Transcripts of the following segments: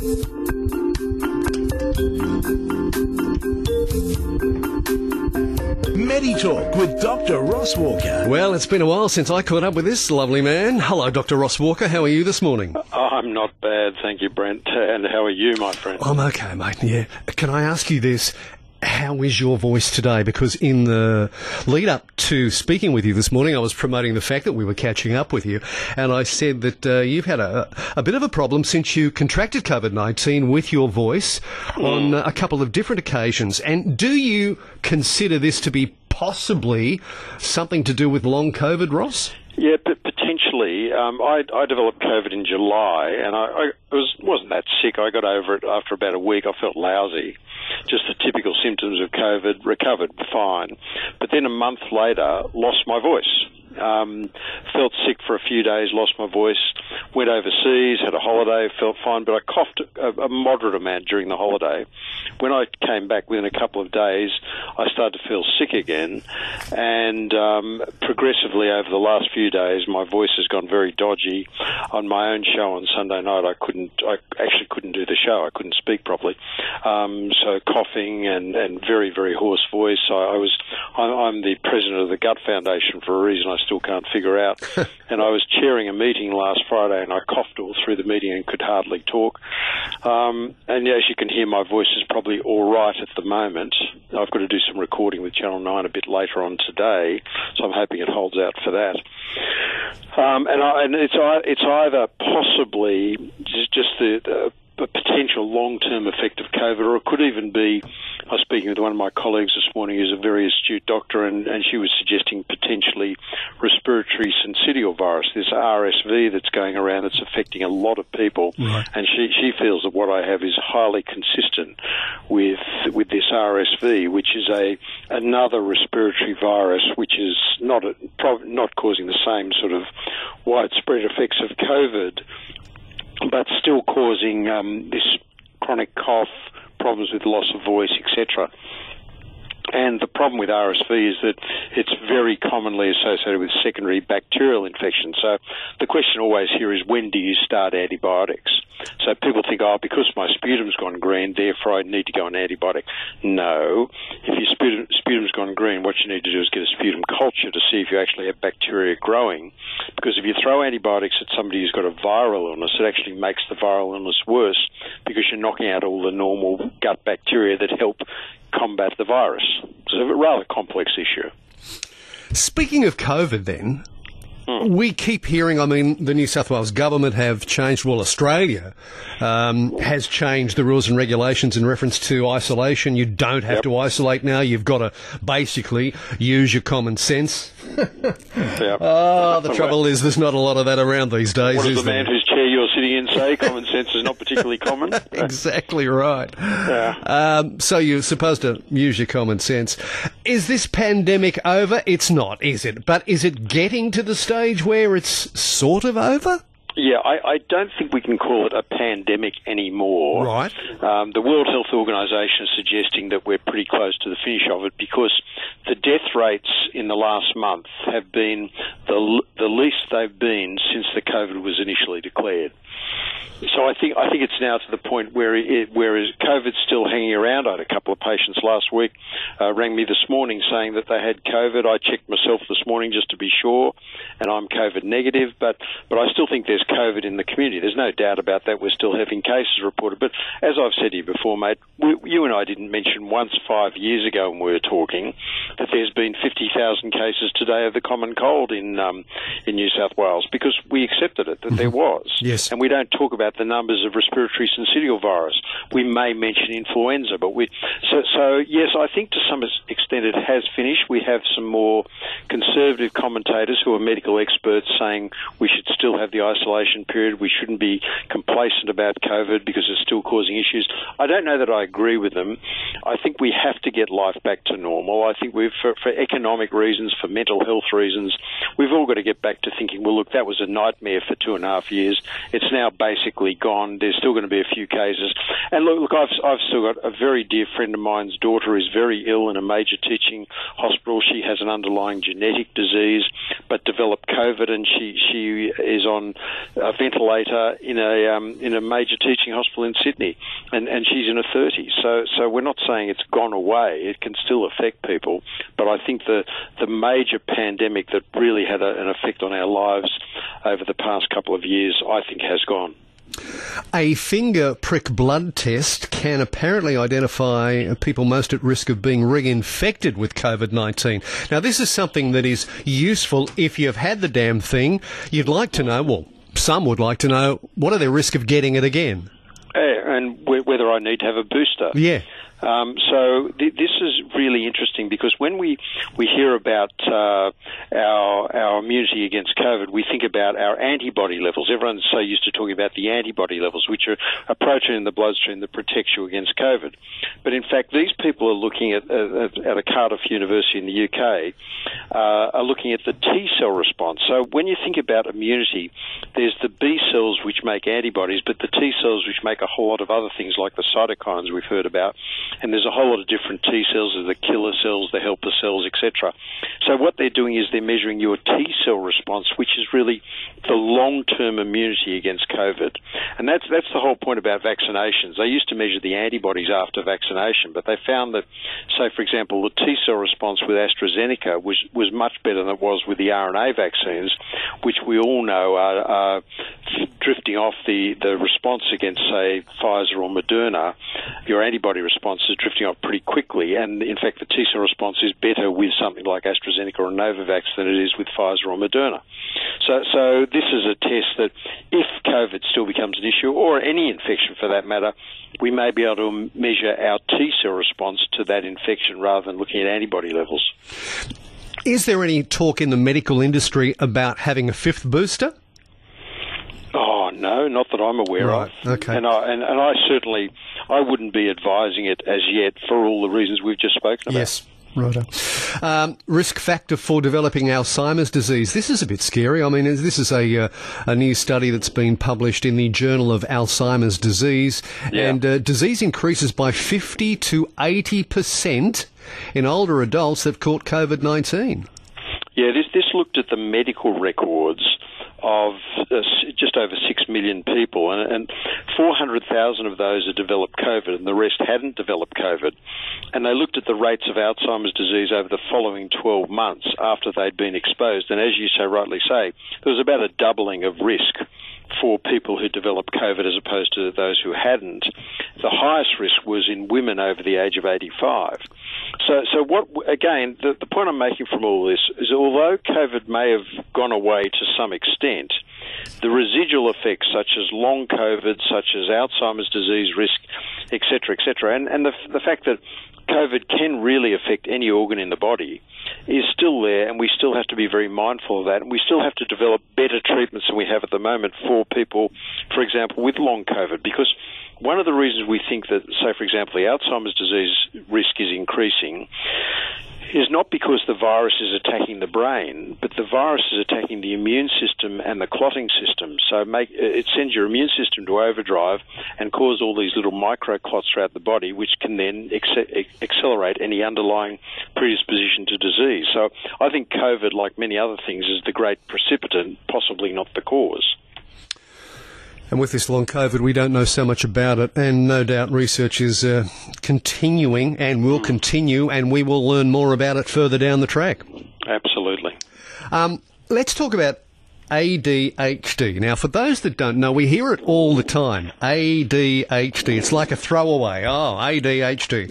MediTalk with Dr. Ross Walker. Well, it's been a while since I caught up with this lovely man. Hello, Dr. Ross Walker. How are you this morning? I'm not bad, thank you, Brent. And how are you, my friend? I'm okay, mate. Yeah. Can I ask you this? How is your voice today? Because in the lead up to speaking with you this morning, I was promoting the fact that we were catching up with you, and I said that you've had a bit of a problem since you contracted COVID-19 with your voice on a couple of different occasions. And do you consider this to be possibly something to do with long COVID, Ross? Yeah, but potentially. I developed COVID in July, and I wasn't that sick. I got over it after about a week. I felt lousy, just the typical symptoms of COVID. Recovered fine, but then a month later, lost my voice. Felt sick for a few days, lost my voice, went overseas, had a holiday, felt fine, but I coughed a moderate amount during the holiday. When I came back within a couple of days, I started to feel sick again, and progressively over the last few days, my voice has gone very dodgy. On my own show on Sunday night, I actually couldn't do the show. I couldn't speak properly. So coughing and very, very hoarse voice. I'm the president of the Gut Foundation for a reason I still can't figure out. And I was chairing a meeting last Friday, and I coughed all through the meeting and could hardly talk. And as you can hear, my voice is probably all right at the moment. I've got to do some recording with Channel 9 a bit later on today, so I'm hoping it holds out for that. And it's either possibly just the potential long-term effect of COVID, or it could even be, I was speaking with one of my colleagues this morning who's a very astute doctor, and she was suggesting potentially respiratory syncytial virus, this RSV that's going around that's affecting a lot of people. Right. And she feels that what I have is highly consistent with this RSV, which is another respiratory virus, which is not causing the same sort of widespread effects of COVID, but still causing this chronic cough, problems with loss of voice, etc. And the problem with RSV is that it's very commonly associated with secondary bacterial infections. So the question always here is, when do you start antibiotics? So people think, because my sputum's gone green, therefore I need to go on antibiotic. No. If your sputum's gone green, what you need to do is get a sputum culture to see if you actually have bacteria growing. Because if you throw antibiotics at somebody who's got a viral illness, it actually makes the viral illness worse, because you're knocking out all the normal gut bacteria that help combat the virus. It's a rather complex issue. Speaking of COVID then, we keep hearing, the New South Wales government have changed, Australia has changed the rules and regulations in reference to isolation. You don't have to isolate now. You've got to basically use your common sense. The trouble is there's not a lot of that around these days, what does the man whose chair you're sitting in say? Common sense is not particularly common. Exactly right. Yeah. So you're supposed to use your common sense. Is this pandemic over? It's not, is it? But is it getting to the stage where it's sort of over? Yeah, I don't think we can call it a pandemic anymore. Right. The World Health Organization is suggesting that we're pretty close to the finish of it, because the death rates in the last month have been the least they've been since the COVID was initially declared. So I think it's now to the point whereas COVID's still hanging around. I had a couple of patients last week rang me this morning saying that they had COVID. I checked myself this morning just to be sure, and I'm COVID negative, but I still think there's COVID in the community. There's no doubt about that. We're still having cases reported. But as I've said to you before, mate, you and I didn't mention once 5 years ago when we were talking that there's been 50,000 cases today of the common cold in New South Wales, because we accepted it, that there was. Yes. And we don't talk about the numbers of respiratory syncytial virus. We may mention influenza, but so yes, I think to some extent it has finished. We have some more conservative commentators who are medical experts saying we should still have the isolation period. We shouldn't be complacent about COVID because it's still causing issues. I don't know that I agree with them. I think we have to get life back to normal. I think for economic reasons, for mental health reasons, we've all got to get back to thinking, well, look, that was a nightmare for 2.5 years. It's now basically gone. There's still going to be a few cases. And look, I've still got a very dear friend of mine's daughter is very ill in a major teaching hospital. She has an underlying genetic disease, but developed COVID, and she is on a ventilator in a major teaching hospital in Sydney, and she's in her 30s. So we're not saying it's gone away. It can still affect people, but I think the major pandemic that really had an effect on our lives over the past couple of years, I think, has gone. A finger prick blood test can apparently identify people most at risk of being reinfected with COVID-19. Now, this is something that is useful if you've had the damn thing. You'd like to know, well, some would like to know, what are their risk of getting it again? And whether I need to have a booster. Yeah. So this is really interesting, because when we hear about our immunity against COVID, we think about our antibody levels. Everyone's so used to talking about the antibody levels, which are a protein in the bloodstream that protects you against COVID. But in fact, these people are looking at a Cardiff University in the UK, are looking at the T cell response. So when you think about immunity, there's the B cells which make antibodies, but the T cells which make a whole lot of other things like the cytokines we've heard about. And there's a whole lot of different T cells, there's the killer cells, the helper cells, etc. So what they're doing is they're measuring your T cell response, which is really the long-term immunity against COVID. And that's the whole point about vaccinations. They used to measure the antibodies after vaccination, but they found that, say, for example, the T cell response with AstraZeneca was much better than it was with the RNA vaccines, which we all know are drifting off the response against, say, Pfizer or Moderna. Your antibody response is drifting off pretty quickly, and in fact the T-cell response is better with something like AstraZeneca or Novavax than it is with Pfizer or Moderna. So this is a test that if COVID still becomes an issue, or any infection for that matter, we may be able to measure our T-cell response to that infection rather than looking at antibody levels. Is there any talk in the medical industry about having a fifth booster? Oh, no, not that I'm aware of. Okay. And I certainly, I wouldn't be advising it as yet for all the reasons we've just spoken about. Yes. Righto. Risk factor for developing Alzheimer's disease. This is a bit scary. I mean, this is a new study that's been published in the Journal of Alzheimer's Disease, and disease increases by 50 to 80% in older adults that've caught COVID-19. Yeah, this looked at the medical records of just over 6 million people, and 400,000 of those had developed COVID, and the rest hadn't developed COVID. And they looked at the rates of Alzheimer's disease over the following 12 months after they'd been exposed. And as you so rightly say, there was about a doubling of risk for people who developed COVID as opposed to those who hadn't. The highest risk was in women over the age of 85. So what, again, the point I'm making from all this is, although COVID may have gone away to some extent, the residual effects such as long COVID, such as Alzheimer's disease risk, etc., and the fact that COVID can really affect any organ in the body is still there, and we still have to be very mindful of that, and we still have to develop better treatments than we have at the moment for people, for example, with long COVID, because one of the reasons we think that, say, for example, the Alzheimer's disease risk is increasing is not because the virus is attacking the brain, but the virus is attacking the immune system and the clotting system. So it sends your immune system to overdrive and cause all these little microclots throughout the body, which can then accelerate any underlying predisposition to disease. So I think COVID, like many other things, is the great precipitant, possibly not the cause. And with this long COVID, we don't know so much about it, and no doubt research is continuing and will continue, and we will learn more about it further down the track. Absolutely. Let's talk about ADHD. Now, for those that don't know, we hear it all the time. ADHD. It's like a throwaway. Oh, ADHD.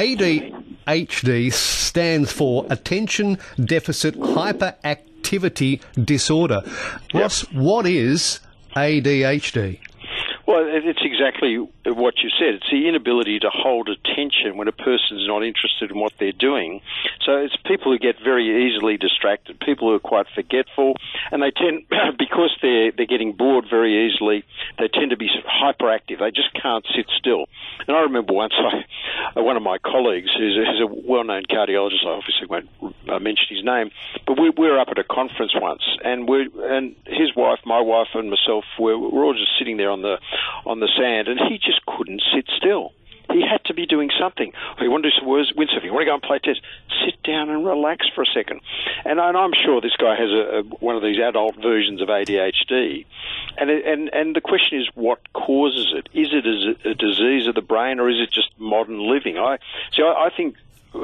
ADHD stands for Attention Deficit Hyperactivity Disorder. Ross, what is ADHD? Well, it's exactly exactly what you said. It's the inability to hold attention when a person's not interested in what they're doing. So it's people who get very easily distracted, people who are quite forgetful, and they tend, because they're getting bored very easily, they tend to be sort of hyperactive. They just can't sit still. And I remember once one of my colleagues, who's a well-known cardiologist, I obviously won't mention his name, but we were up at a conference once, and his wife, my wife, and myself we're all just sitting there on the sand, and he just couldn't sit still. He had to be doing something. He wanted to do some windsurfing. You want to go and play tennis? Sit down and relax for a second. And I'm sure this guy has one of these adult versions of ADHD. And the question is, what causes it? Is it a disease of the brain, or is it just modern living? I think,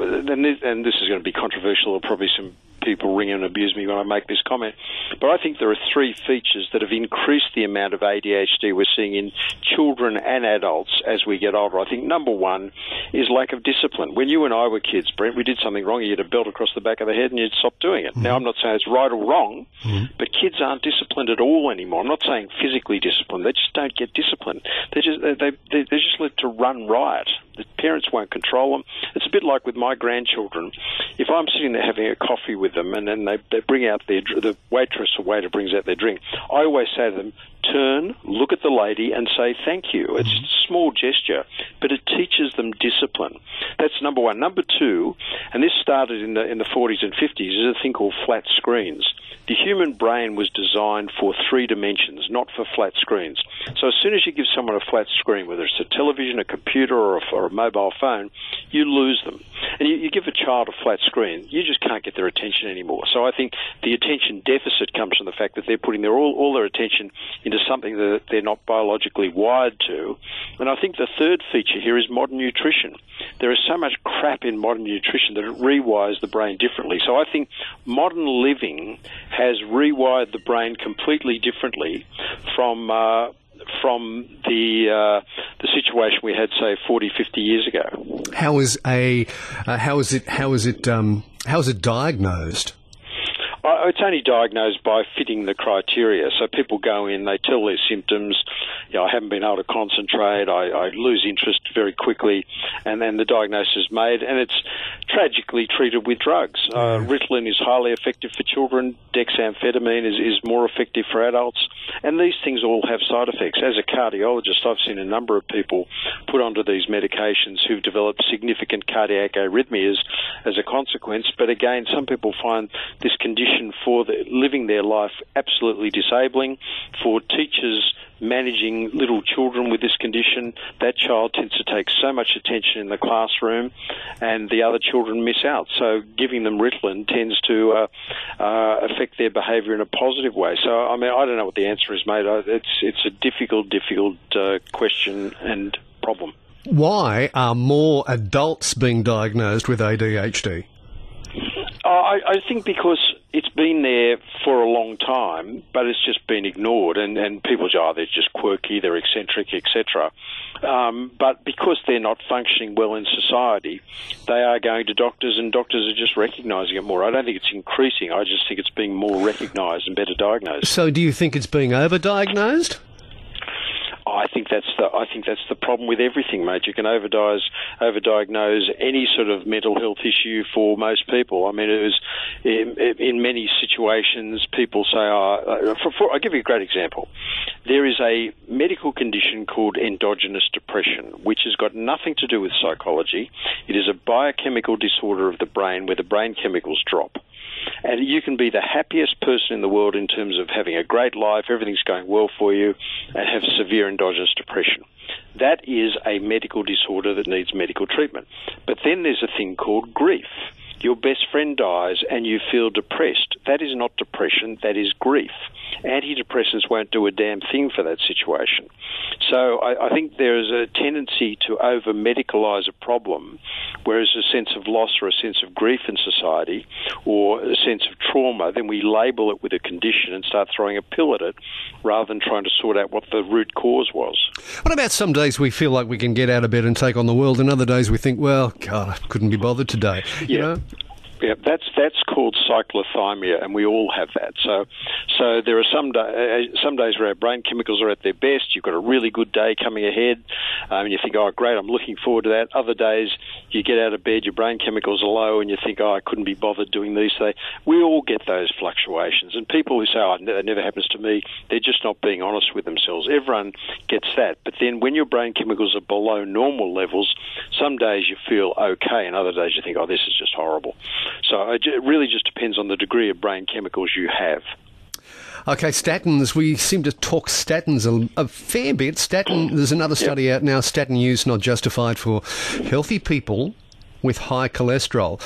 and this is going to be controversial, or probably some people ring and abuse me when I make this comment, but I think there are three features that have increased the amount of ADHD we're seeing in children and adults as we get older. I think number one is lack of discipline. When you and I were kids, Brent, we did something wrong, you had a belt across the back of the head and you'd stop doing it. Mm-hmm. Now, I'm not saying it's right or wrong, but kids aren't disciplined at all anymore. I'm not saying physically disciplined. They just don't get disciplined. They're just let to run riot. The parents won't control them. It's a bit like with my grandchildren. If I'm sitting there having a coffee with them and then they bring out the waitress or waiter brings out their drink, I always say to them, turn, look at the lady and say thank you. It's a small gesture, but it teaches them discipline. That's number one. Number two, and this started in the 40s and 50s, is a thing called flat screens. The human brain was designed for 3 dimensions, not for flat screens. So as soon as you give someone a flat screen, whether it's a television, a computer, or a mobile phone, you lose them. And you give a child a flat screen, you just can't get their attention anymore. So I think the attention deficit comes from the fact that they're putting all their attention into something that they're not biologically wired to. And I think the third feature here is modern nutrition. There is so much crap in modern nutrition that it rewires the brain differently. So I think modern living has rewired the brain completely differently from the situation we had, say, 40, 50 years ago. How is it diagnosed? It's only diagnosed by fitting the criteria. So people go in, they tell their symptoms. I haven't been able to concentrate. I lose interest very quickly, and then the diagnosis is made, and it's tragically treated with drugs. Ritalin is highly effective for children. Dexamphetamine is more effective for adults, and these things all have side effects. As a cardiologist, I've seen a number of people put onto these medications who've developed significant cardiac arrhythmias as a consequence. But again, some people find this condition for living their life absolutely disabling. For teachers managing little children with this condition, that child tends to take so much attention in the classroom and the other children miss out. So giving them Ritalin tends to affect their behaviour in a positive way. So, I mean, I don't know what the answer is, mate. It's a difficult question and problem. Why are more adults being diagnosed with ADHD? I think because it's been there for a long time, but it's just been ignored, and people say, they're just quirky, they're eccentric, etc. But because they're not functioning well in society, they are going to doctors, and doctors are just recognising it more. I don't think it's increasing. I just think it's being more recognised and better diagnosed. So do you think it's being overdiagnosed? I think that's the problem with everything, mate. You can overdiagnose any sort of mental health issue for most people. I mean, it was in many situations people say, I'll give you a great example. There is a medical condition called endogenous depression, which has got nothing to do with psychology. It is a biochemical disorder of the brain where the brain chemicals drop. And you can be the happiest person in the world in terms of having a great life, everything's going well for you, and have severe endogenous depression. That is a medical disorder that needs medical treatment. But then there's a thing called grief. Your best friend dies and you feel depressed. That is not depression, that is grief. Antidepressants won't do a damn thing for that situation. So I think there is a tendency to over-medicalise a problem, whereas a sense of loss or a sense of grief in society or a sense of trauma, then we label it with a condition and start throwing a pill at it rather than trying to sort out what the root cause was. What about some days we feel like we can get out of bed and take on the world, and other days we think, well, God, I couldn't be bothered today, you know? Yeah, that's called cyclothymia, and we all have that. So there are some days where our brain chemicals are at their best. You've got a really good day coming ahead, and you think, oh, great, I'm looking forward to that. Other days, you get out of bed, your brain chemicals are low, and you think, oh, I couldn't be bothered doing these things. We all get those fluctuations, and people who say, oh, that never happens to me, they're just not being honest with themselves. Everyone gets that. But then when your brain chemicals are below normal levels, some days you feel okay, and other days you think, oh, this is just horrible. So it really just depends on the degree of brain chemicals you have. Okay, statins. We seem to talk statins a fair bit. There's another study out now, statin use not justified for healthy people with high cholesterol.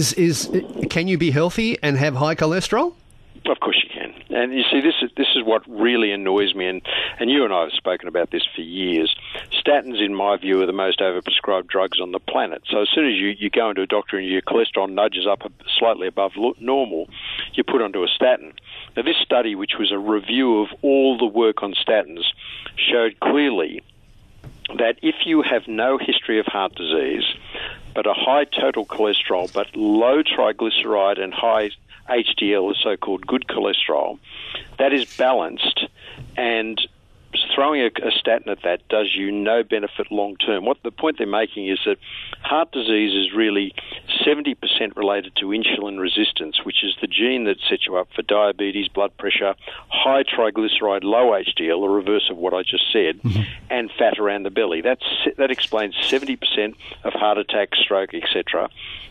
Can you be healthy and have high cholesterol? Of course you can. And you see, this is what really annoys me, and you and I have spoken about this for years. Statins, in my view, are the most overprescribed drugs on the planet. So as soon as you go into a doctor and your cholesterol nudges up slightly above normal, you're put onto a statin. Now, this study, which was a review of all the work on statins, showed clearly that if you have no history of heart disease, but a high total cholesterol, but low triglyceride and high HDL, the so-called good cholesterol, that is balanced, and throwing a statin at that does you no benefit long term. What the point they're making is that heart disease is really 70% related to insulin resistance, which is the gene that sets you up for diabetes, blood pressure, high triglyceride, low HDL, the reverse of what I just said, and fat around the belly. That explains 70% of heart attack, stroke, etc.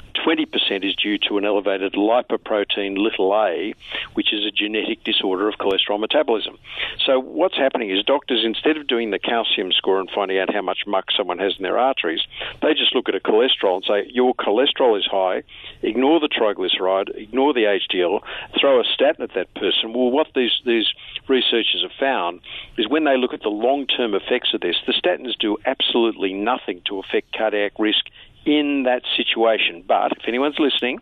20% is due to an elevated lipoprotein a, which is a genetic disorder of cholesterol metabolism. So what's happening is doctors, instead of doing the calcium score and finding out how much muck someone has in their arteries, they just look at a cholesterol and say, your cholesterol is high, ignore the triglyceride, ignore the HDL, throw a statin at that person. Well, what these researchers have found is when they look at the long-term effects of this, the statins do absolutely nothing to affect cardiac risk in that situation. But if anyone's listening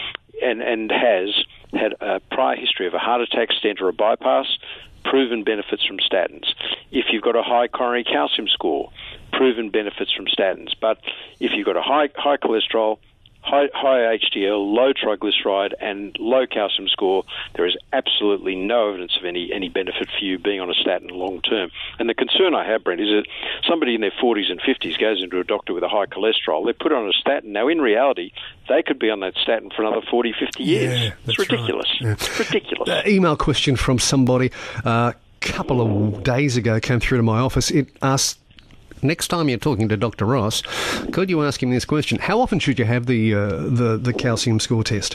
and has had a prior history of a heart attack, stent, or a bypass, proven benefits from statins. If you've got a high coronary calcium score, proven benefits from statins. But if you've got a high cholesterol, high HDL, low triglyceride, and low calcium score, there is absolutely no evidence of any benefit for you being on a statin long term. And the concern I have, Brent, is that somebody in their 40s and 50s goes into a doctor with a high cholesterol, they're put on a statin. Now, in reality, they could be on that statin for another 40, 50 years. Yeah, it's ridiculous. Right. Yeah. It's ridiculous. Email question from somebody a couple of days ago came through to my office. It asked, next time you're talking to Dr. Ross, could you ask him this question? How often should you have the calcium score test?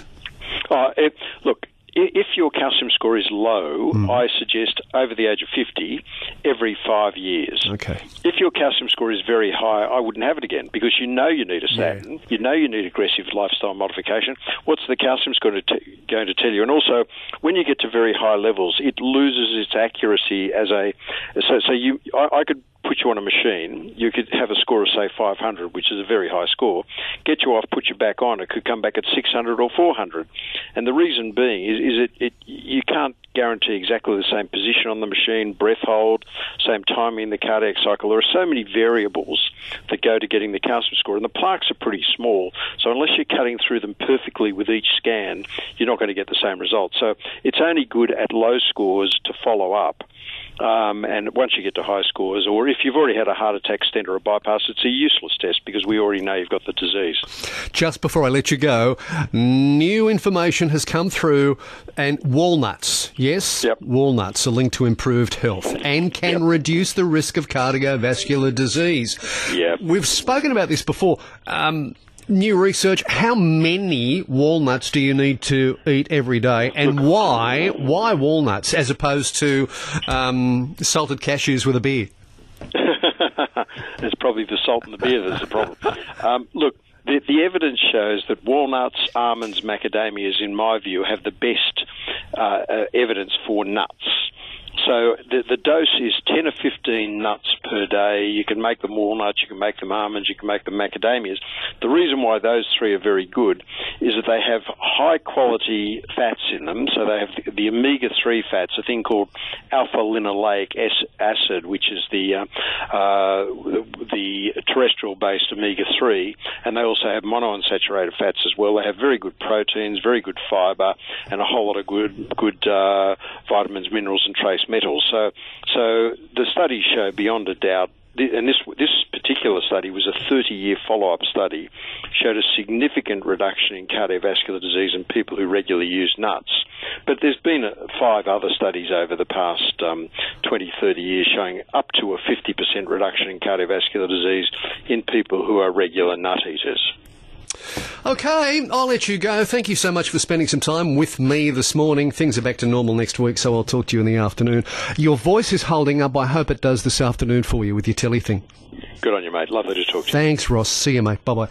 Look, if your calcium score is low, I suggest over the age of 50, every 5 years. Okay. If your calcium score is very high, I wouldn't have it again, because you know you need a statin. Yeah. You know you need aggressive lifestyle modification. What's the calcium score going to tell you? And also, when you get to very high levels, it loses its accuracy as a... I could put you on a machine, you could have a score of, say, 500, which is a very high score, get you off, put you back on, it could come back at 600 or 400. And the reason being is you can't guarantee exactly the same position on the machine, breath hold, same timing in the cardiac cycle. There are so many variables that go to getting the calcium score, and the plaques are pretty small, so unless you're cutting through them perfectly with each scan, you're not going to get the same result. So it's only good at low scores to follow up. And once you get to high scores, or if you've already had a heart attack, stent, or a bypass, it's a useless test because we already know you've got the disease. Just before I let you go, new information has come through, and walnuts, yes? Yep. Walnuts are linked to improved health and can reduce the risk of cardiovascular disease. Yep. We've spoken about this before. New research, how many walnuts do you need to eat every day, and why walnuts as opposed to salted cashews with a beer? It's probably the salt in the beer that's the problem. Look, the evidence shows that walnuts, almonds, macadamias, in my view, have the best evidence for nuts. So the dose is 10 or 15 nuts per day. You can make them walnuts, you can make them almonds, you can make them macadamias. The reason why those three are very good is that they have high-quality fats in them. So they have the omega-3 fats, a thing called alpha-linoleic acid, which is the terrestrial-based omega-3, and they also have monounsaturated fats as well. They have very good proteins, very good fibre, and a whole lot of good vitamins, minerals, and trace metals. So the studies show beyond a doubt. And this particular study was a 30-year follow-up study, showed a significant reduction in cardiovascular disease in people who regularly use nuts. But there's been 5 other studies over the past 20, 30 years showing up to a 50% reduction in cardiovascular disease in people who are regular nut eaters. Okay, I'll let you go. Thank you so much for spending some time with me this morning. Things are back to normal next week, so I'll talk to you in the afternoon. Your voice is holding up. I hope it does this afternoon for you with your telly thing. Good on you, mate. Lovely to talk to you. Thanks, Ross. See you, mate. Bye-bye.